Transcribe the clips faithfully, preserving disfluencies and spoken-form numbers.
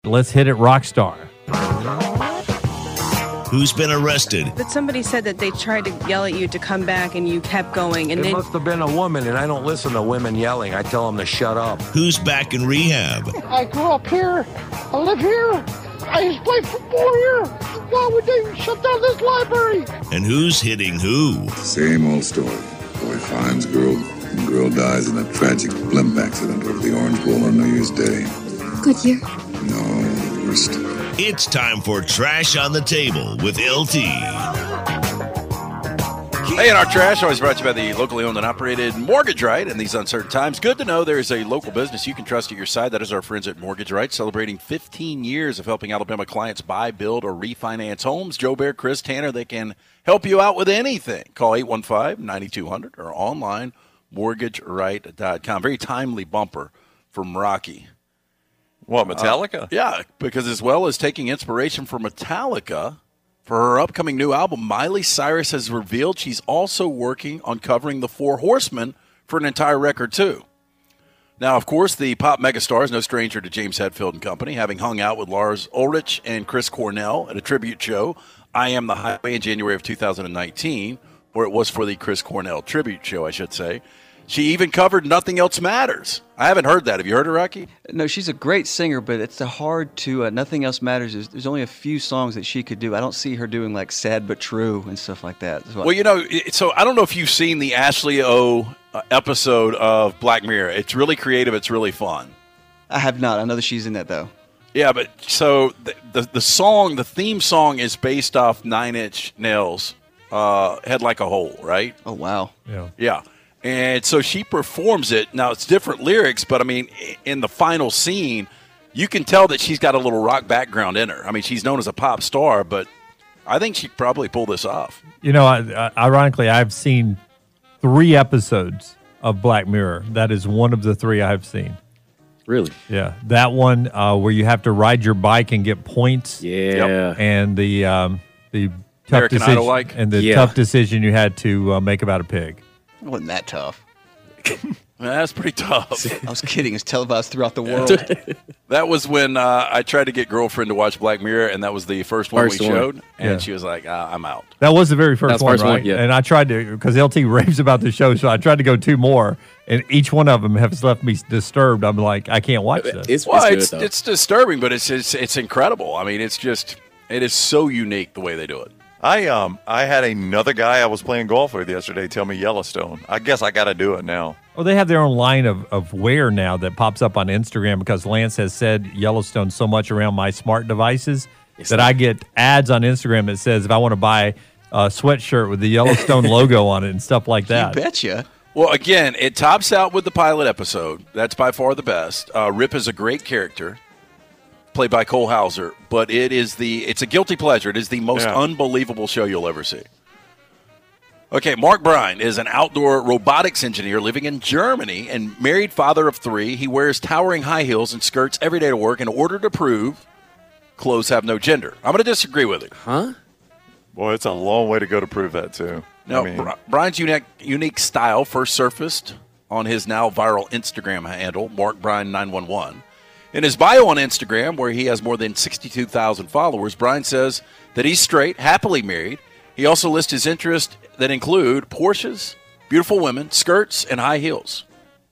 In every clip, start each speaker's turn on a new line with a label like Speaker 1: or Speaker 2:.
Speaker 1: Let's hit it, Rockstar.
Speaker 2: Who's been arrested?
Speaker 3: But somebody said that they tried to yell at you to come back and you kept going. And
Speaker 4: it
Speaker 3: then
Speaker 4: must have been a woman, and I don't listen to women yelling. I tell them to shut up.
Speaker 2: Who's back in rehab?
Speaker 5: I grew up here. I live here. I used to play football here. Why would they shut down this library?
Speaker 2: And who's hitting who?
Speaker 6: Same old story. Boy finds girl, and girl dies in a tragic blimp accident over the Orange Bowl on New Year's Day.
Speaker 7: Good year.
Speaker 6: No, worst.
Speaker 2: It's time for Trash on the Table with L T.
Speaker 8: Hey, and our trash always brought to you by the locally owned and operated Mortgage Right in these uncertain times. Good to know there is a local business you can trust at your side. That is our friends at Mortgage Right, celebrating fifteen years of helping Alabama clients buy, build, or refinance homes. Joe Bear, Chris Tanner, they can help you out with anything. Call eight one five, nine two hundred or online, mortgage right dot com. Very timely bumper from Rocky.
Speaker 9: What, Metallica?
Speaker 8: Uh, yeah, because as well as taking inspiration from Metallica, for her upcoming new album, Miley Cyrus has revealed she's also working on covering the Four Horsemen for an entire record, too. Now, of course, the pop megastar is no stranger to James Hetfield and company, having hung out with Lars Ulrich and Chris Cornell at a tribute show, I Am the Highway, in January of two thousand nineteen, or it was for the Chris Cornell tribute show, I should say. She even covered Nothing Else Matters. I haven't heard that. Have you heard her, Rocky?
Speaker 10: No, she's a great singer, but it's hard to, uh, Nothing Else Matters. There's, there's only a few songs that she could do. I don't see her doing like Sad But True and stuff like that. So
Speaker 8: well, you know, so I don't know if you've seen the Ashley O uh, episode of Black Mirror. It's really creative. It's really fun.
Speaker 10: I have not. I know that she's in that, though.
Speaker 8: Yeah, but so the the, the song, the theme song is based off Nine Inch Nails, uh, Head Like a Hole, right?
Speaker 10: Oh, wow.
Speaker 1: Yeah.
Speaker 8: Yeah. And so she performs it. Now, it's different lyrics, but, I mean, in the final scene, you can tell that she's got a little rock background in her. I mean, she's known as a pop star, but I think she'd probably pull this off.
Speaker 1: You know, I, ironically, I've seen three episodes of Black Mirror. That is one of the three I've seen.
Speaker 11: Really?
Speaker 1: Yeah. That one uh, where you have to ride your bike and get points.
Speaker 11: Yeah.
Speaker 8: Yep.
Speaker 1: And the um, the tough
Speaker 8: American
Speaker 1: decision,
Speaker 8: Idol-like?
Speaker 1: and the
Speaker 11: Yeah.
Speaker 1: tough decision you had to uh, make about a pig.
Speaker 10: It wasn't that tough.
Speaker 8: That's pretty tough.
Speaker 10: I was kidding. It's televised throughout the world.
Speaker 8: That was when uh, I tried to get girlfriend to watch Black Mirror, and that was the first one
Speaker 11: First
Speaker 8: we
Speaker 11: one.
Speaker 8: showed, and
Speaker 1: Yeah.
Speaker 8: she was like, uh, I'm out.
Speaker 1: That was the very first
Speaker 11: That's
Speaker 1: one,
Speaker 11: first
Speaker 1: right?
Speaker 11: one, yeah.
Speaker 1: And I tried to, because L T raves about the show, so I tried to go two more, and each one of them has left me disturbed. I'm like, I can't watch this.
Speaker 11: It's,
Speaker 8: Well,
Speaker 11: it's,
Speaker 8: it's
Speaker 11: good,
Speaker 8: it's disturbing, but it's, it's it's incredible. I mean, it's just it is so unique the way they do it.
Speaker 9: I um I had another guy I was playing golf with yesterday tell me Yellowstone. I guess I got to do it now.
Speaker 1: Oh, they have their own line of, of wear now that pops up on Instagram because Lance has said Yellowstone so much around my smart devices that I get ads on Instagram that says if I want to buy a sweatshirt with the Yellowstone logo on it and stuff like that.
Speaker 10: You betcha.
Speaker 8: Well, again, it tops out with the pilot episode. That's by far the best. Uh, Rip is a great character, played by Cole Hauser, but it is the it's a guilty pleasure. It is the most
Speaker 9: Yeah.
Speaker 8: unbelievable show you'll ever see. Okay, Mark Bryan is an outdoor robotics engineer living in Germany and married father of three. He wears towering high heels and skirts every day to work in order to prove clothes have no gender. I'm going to disagree with it.
Speaker 11: Huh?
Speaker 9: Boy, it's a long way to go to prove that too.
Speaker 8: Now,
Speaker 9: I mean,
Speaker 8: Bri- Bryan's unique, unique style first surfaced on his now viral Instagram handle, Mark Bryan nine one one. In his bio on Instagram, where he has more than sixty-two thousand followers, Bryan says that he's straight, happily married. He also lists his interests that include Porsches, beautiful women, skirts, and high heels.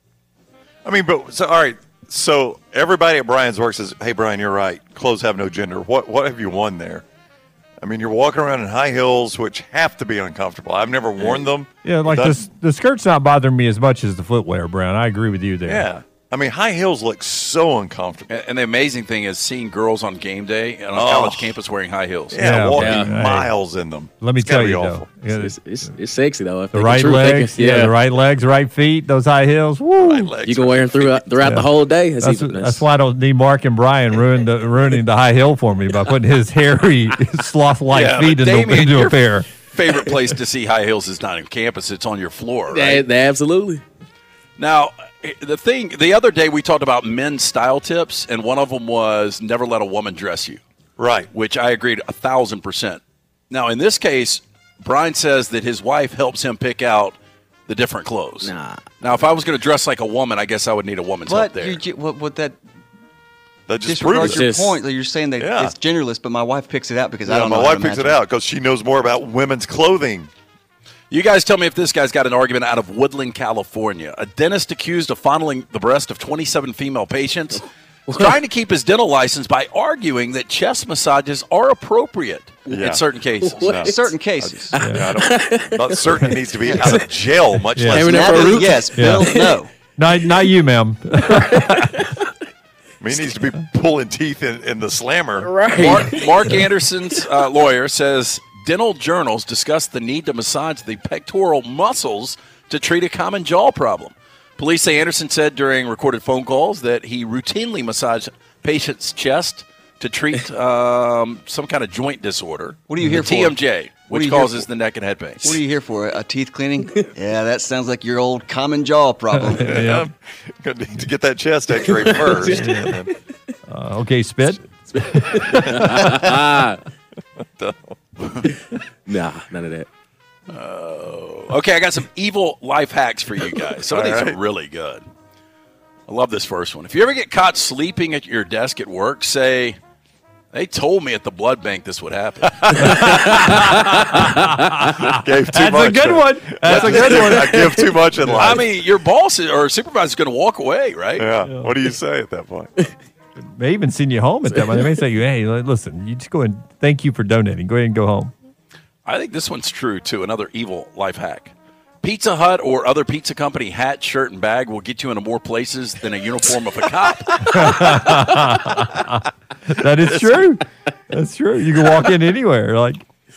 Speaker 9: I mean, but so all right. So everybody at Brian's work says, "Hey, Brian, you're right. Clothes have no gender." What what have you won there? I mean, you're walking around in high heels, which have to be uncomfortable. I've never worn them.
Speaker 1: Yeah, like
Speaker 9: That's-
Speaker 1: the, the skirt's not bothering me as much as the footwear, Brown. I agree with you there.
Speaker 9: Yeah. I mean, high heels look so uncomfortable.
Speaker 8: And, and the amazing thing is seeing girls on game day and on a
Speaker 9: Oh.
Speaker 8: college campus wearing high heels.
Speaker 9: Yeah,
Speaker 1: Yeah,
Speaker 9: walking
Speaker 1: yeah.
Speaker 9: miles in them.
Speaker 1: Let me
Speaker 9: It's gotta
Speaker 1: tell
Speaker 9: be
Speaker 1: you,
Speaker 9: awful.
Speaker 1: though. Yeah,
Speaker 11: It's, it's, it's sexy, though. If
Speaker 1: the
Speaker 11: they can
Speaker 1: right
Speaker 11: truth, they can-
Speaker 1: legs, yeah. the right legs, right feet, those high heels. Woo.
Speaker 9: Right legs,
Speaker 11: You can
Speaker 9: right
Speaker 11: wear them throughout, throughout
Speaker 1: Yeah.
Speaker 11: the whole day. That's,
Speaker 1: That's,
Speaker 11: even,
Speaker 1: that's why I don't need Mark and Brian ruin the, ruining the high heel for me by putting his hairy, sloth-like
Speaker 8: Yeah,
Speaker 1: feet
Speaker 8: but
Speaker 1: into,
Speaker 8: Damien,
Speaker 1: into a
Speaker 8: your
Speaker 1: pair.
Speaker 8: Favorite place to see high heels is not in campus; it's on your floor. Right?
Speaker 11: They, they absolutely.
Speaker 8: Now, the thing, the other day we talked about men's style tips, and one of them was never let a woman dress you.
Speaker 9: Right.
Speaker 8: Which I agreed a thousand percent. Now, in this case, Brian says that his wife helps him pick out the different clothes.
Speaker 11: Nah.
Speaker 8: Now, if I was going to dress like a woman, I guess I would need a woman's help
Speaker 10: But
Speaker 8: there.
Speaker 10: you, ju- what, what that
Speaker 9: That just
Speaker 10: disregards
Speaker 9: proves it.
Speaker 10: your
Speaker 11: Just-
Speaker 10: point. That you're saying that
Speaker 9: Yeah.
Speaker 10: it's genderless, but my wife picks it out because I
Speaker 9: Yeah,
Speaker 10: don't
Speaker 9: my
Speaker 10: know. how
Speaker 9: wife
Speaker 10: to
Speaker 9: picks it
Speaker 10: imagine.
Speaker 9: out because she knows more about women's clothing.
Speaker 8: You guys tell me if this guy's got an argument out of Woodland, California. A dentist accused of fondling the breast of twenty-seven female patients is trying to keep his dental license by arguing that chest massages are appropriate
Speaker 9: Yeah.
Speaker 8: in certain cases.
Speaker 11: What?
Speaker 10: In certain cases.
Speaker 9: Yeah, I don't, not certain he needs to be out of jail, much
Speaker 1: Yeah.
Speaker 9: less.
Speaker 11: Having
Speaker 10: That
Speaker 11: for a
Speaker 10: is-
Speaker 11: root?
Speaker 10: yes, Bill.
Speaker 1: Yeah.
Speaker 10: No.
Speaker 1: Not, not you, ma'am.
Speaker 9: I mean, he needs to be pulling teeth in, in the slammer.
Speaker 11: Right.
Speaker 8: Mark, Mark Anderson's uh, lawyer says dental journals discuss the need to massage the pectoral muscles to treat a common jaw problem. Police say Anderson said during recorded phone calls that he routinely massaged patients' chest to treat um, some kind of joint disorder.
Speaker 10: What are you here
Speaker 8: the
Speaker 10: for?
Speaker 8: T M J,
Speaker 10: What are
Speaker 8: which
Speaker 10: you here
Speaker 8: causes
Speaker 10: for?
Speaker 8: the neck and head pain.
Speaker 10: What are you here for? A teeth cleaning? Yeah, that sounds like your old common jaw problem.
Speaker 9: Yeah. Gonna need to get that chest x-ray first.
Speaker 1: Uh, okay, spit.
Speaker 11: Nah, none of that.
Speaker 8: Okay, I got some evil life hacks for you guys. Some of
Speaker 9: All
Speaker 8: these
Speaker 9: right.
Speaker 8: are really good. I love this first one. If you ever get caught sleeping at your desk at work, say, they told me at the blood bank this would happen.
Speaker 9: Gave too
Speaker 1: That's
Speaker 9: much.
Speaker 1: a good one. That's a good one.
Speaker 9: I give too much in life.
Speaker 8: I mean, your boss is- or supervisor is going to walk away, right?
Speaker 9: yeah. What do you say at that point?
Speaker 1: May even send you home at that point. They may say, hey, li- listen, you just go and thank you for donating. Go ahead and go home.
Speaker 8: I think this one's true, too. Another evil life hack. Pizza Hut or other pizza company hat, shirt, and bag will get you into more places than a uniform of a cop.
Speaker 1: That is true. That's true. You can walk in anywhere. Like,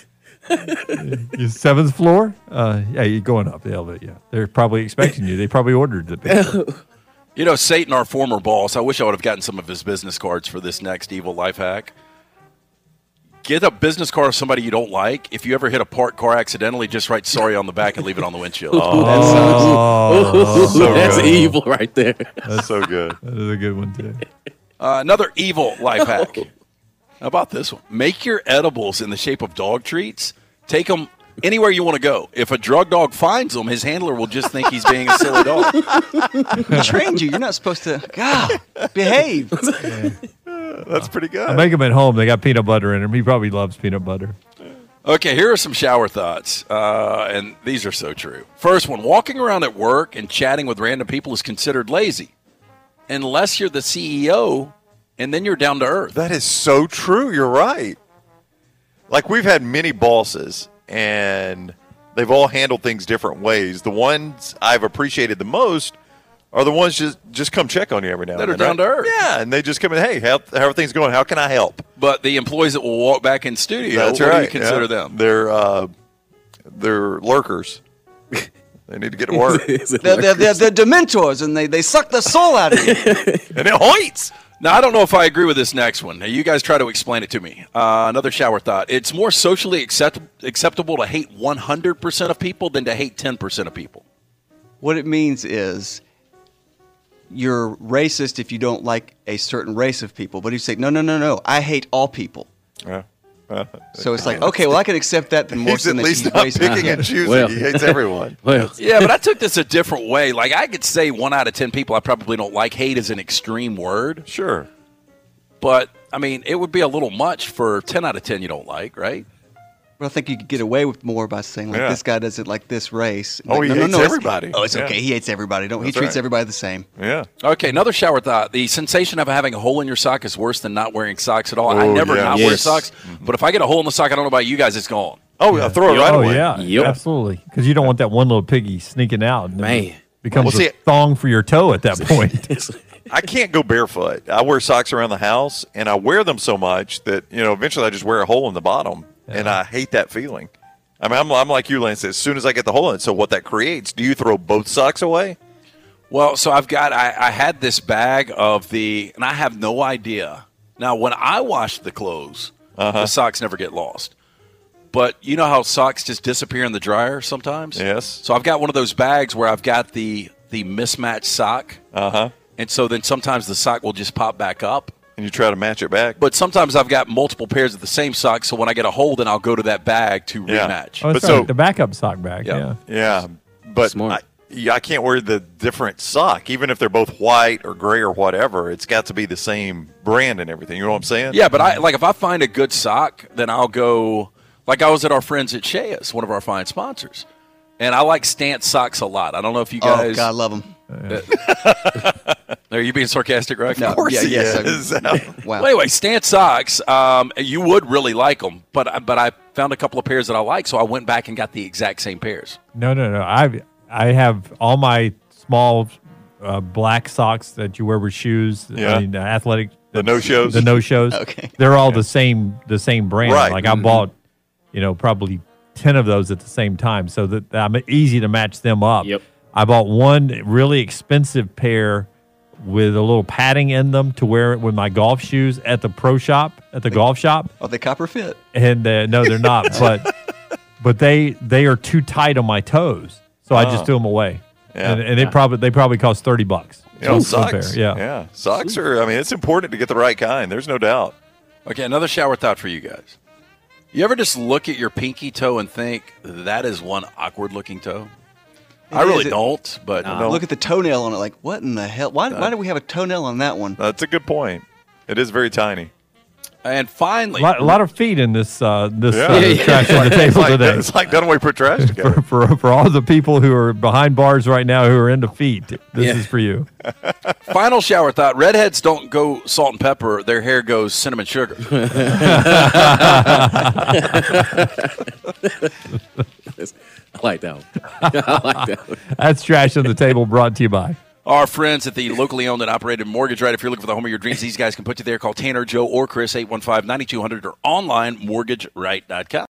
Speaker 1: your seventh floor? Uh, yeah, you're going up the elevator. Yeah. They're probably expecting you. They probably ordered the pizza.
Speaker 8: You know, Satan, our former boss, I wish I would have gotten some of his business cards for this next evil life hack. Get a business card of somebody you don't like. If you ever hit a parked car accidentally, just write sorry on the back and leave it on the windshield.
Speaker 1: Oh,
Speaker 9: So
Speaker 11: That's
Speaker 9: good.
Speaker 11: evil right there.
Speaker 9: That's so good.
Speaker 1: that is a good one, too.
Speaker 8: Uh, another evil life hack. How about this one? Make your edibles in the shape of dog treats. Take them anywhere you want to go. If a drug dog finds them, his handler will just think he's being a silly dog.
Speaker 10: Who trained you? You're not supposed to. God, behave.
Speaker 9: That's pretty good.
Speaker 1: I make them at home. They got peanut butter in them. He probably loves peanut butter.
Speaker 8: Okay, here are some shower thoughts, uh, and these are so true. First one, walking around at work and chatting with random people is considered lazy, unless you're the C E O, and then you're down to earth.
Speaker 9: That is so true. You're right. Like, we've had many bosses, and they've all handled things different ways. The ones I've appreciated the most are the ones just just come check on you every now
Speaker 8: That
Speaker 9: and
Speaker 8: are
Speaker 9: then.
Speaker 8: down to earth.
Speaker 9: Yeah, and they just come in, hey, how, how are things going? How can I help?
Speaker 8: But the employees that will walk back in studio,
Speaker 9: That's
Speaker 8: what
Speaker 9: right.
Speaker 8: do you consider
Speaker 9: yeah.
Speaker 8: them?
Speaker 9: They're, uh, they're lurkers. They need to get to work. and
Speaker 10: They're, they're, they're, they're dementors, and they, they suck the soul out of you.
Speaker 9: it hoits.
Speaker 8: Now, I don't know if I agree with this next one. Now, you guys try to explain it to me. Uh, another shower thought. It's more socially accept- acceptable to hate one hundred percent of people than to hate ten percent of people.
Speaker 10: What it means is you're racist if you don't like a certain race of people. But you say, no, no, no, no, I hate all people.
Speaker 9: Yeah. Uh,
Speaker 10: So it's like, okay, well, I can accept that than more
Speaker 9: he's
Speaker 10: than
Speaker 9: at
Speaker 10: that
Speaker 9: least
Speaker 10: he's
Speaker 9: not
Speaker 10: racist.
Speaker 9: picking and choosing.
Speaker 11: Well.
Speaker 9: He hates everyone.
Speaker 11: Well,
Speaker 8: Yeah, but I took this a different way. Like, I could say one out of ten people I probably don't like. Hate is an extreme word.
Speaker 9: Sure.
Speaker 8: But, I mean, it would be a little much for ten out of ten you don't like, right?
Speaker 10: But I think you could get away with more by saying, like,
Speaker 9: Yeah.
Speaker 10: this guy doesn't like this race.
Speaker 9: Oh,
Speaker 10: Like,
Speaker 9: he
Speaker 10: no, no,
Speaker 9: hates
Speaker 10: no, it's-
Speaker 9: everybody.
Speaker 10: Oh, it's
Speaker 9: Yeah.
Speaker 10: okay. He hates everybody. Don't he
Speaker 9: That's
Speaker 10: treats
Speaker 9: right.
Speaker 10: everybody the same.
Speaker 9: Yeah.
Speaker 8: Okay, another shower thought. The sensation of having a hole in your sock is worse than not wearing socks at all. I
Speaker 9: Oh,
Speaker 8: never
Speaker 9: yeah.
Speaker 8: not wear
Speaker 11: Yes.
Speaker 8: socks, but if I get a hole in the sock, I don't know about you guys, it's gone.
Speaker 9: Oh, yeah. Throw it right
Speaker 1: oh,
Speaker 9: away.
Speaker 1: yeah.
Speaker 11: Yep.
Speaker 1: Absolutely. Because you don't want that one little piggy sneaking out. And then
Speaker 11: Man.
Speaker 1: it becomes
Speaker 9: Well, see-
Speaker 1: a thong for your toe at that point.
Speaker 9: I can't go barefoot. I wear socks around the house, and I wear them so much that, you know, eventually I just wear a hole in the bottom, and I hate that feeling. I mean, I'm, I'm like you, Lance. As soon as I get the hole in it, so what that creates, do you throw both socks away?
Speaker 8: Well, so I've got, I, I had this bag of the, and I have no idea. Now, when I wash the clothes, the socks never get lost. But you know how socks just disappear in the dryer sometimes?
Speaker 9: Yes.
Speaker 8: So I've got one of those bags where I've got the, the mismatched sock.
Speaker 9: Uh-huh.
Speaker 8: And so then sometimes the sock will just pop back up.
Speaker 9: And you try to match it back.
Speaker 8: But sometimes I've got multiple pairs of the same sock, so when I get a hole, then I'll go to that bag to
Speaker 9: Yeah.
Speaker 8: rematch.
Speaker 1: Oh, that's
Speaker 9: But so-
Speaker 1: right. The backup sock bag.
Speaker 8: Yeah.
Speaker 1: Yeah.
Speaker 9: yeah, but
Speaker 11: Smart.
Speaker 9: I, yeah, I can't wear the different sock, even if they're both white or gray or whatever. It's got to be the same brand and everything. You know what I'm saying?
Speaker 8: Yeah, but I like if I find a good sock, then I'll go. Like I was at our friends at Shea's, one of our fine sponsors, and I like Stance socks a lot. I don't know if you guys.
Speaker 10: Oh, God, I love them.
Speaker 8: Are you being sarcastic, right?
Speaker 10: No,
Speaker 9: Of course
Speaker 10: yeah,
Speaker 9: he
Speaker 10: yes,
Speaker 9: is.
Speaker 10: Wow.
Speaker 8: Well, anyway, Stance socks, um, you would really like them, but but I found a couple of pairs that I like, so I went back and got the exact same pairs.
Speaker 1: No, no, no. I I have all my small uh, black socks that you wear with shoes.
Speaker 9: Yeah.
Speaker 1: I mean, uh, athletic.
Speaker 9: The no-shows?
Speaker 1: The no shows.
Speaker 10: Okay.
Speaker 1: They're all the same. The same brand.
Speaker 9: Right.
Speaker 1: Like I bought, you know, probably ten of those at the same time, so that I'm easy to match them up.
Speaker 11: Yep.
Speaker 1: I bought one really expensive pair with a little padding in them to wear it with my golf shoes at the pro shop at the golf shop.
Speaker 10: Oh, they copper fit.
Speaker 1: And uh, no, they're not. but but they they are too tight on my toes, so I just
Speaker 9: Oh.
Speaker 1: threw them away.
Speaker 9: Yeah.
Speaker 1: And, and
Speaker 9: Yeah.
Speaker 1: they probably they probably cost thirty bucks.
Speaker 9: You know,
Speaker 1: One
Speaker 9: socks.
Speaker 1: pair, Yeah.
Speaker 9: yeah. Socks are, I mean, it's important to get the right kind. There's no doubt.
Speaker 8: Okay, another shower thought for you guys. You ever just look at your pinky toe and think, that is one awkward-looking toe?
Speaker 10: It
Speaker 8: I really
Speaker 10: is. It-
Speaker 8: don't, but
Speaker 10: No. Look at the toenail on it. Like, what in the hell? Why, why do we have a toenail on that one?
Speaker 9: That's a good point. It is very tiny.
Speaker 8: And finally,
Speaker 1: A lot, a lot of feet in this uh, this
Speaker 9: Yeah.
Speaker 1: uh,
Speaker 9: Yeah, yeah.
Speaker 1: trash on the
Speaker 9: It's
Speaker 1: table
Speaker 9: like,
Speaker 1: today.
Speaker 9: it's like Dunaway put trash together.
Speaker 1: for, for for all the people who are behind bars right now who are into feet, this
Speaker 11: Yeah.
Speaker 1: is for you.
Speaker 8: final shower thought. Redheads don't go salt and pepper. Their hair goes cinnamon sugar.
Speaker 11: I like that one. I like that one.
Speaker 1: That's Trash on the Table, brought to you by
Speaker 8: Our friends at the locally owned and operated Mortgage Right. If you're looking for the home of your dreams, these guys can put you there. Call Tanner, Joe, or Chris, eight one five, nine two hundred or online, mortgage right dot com.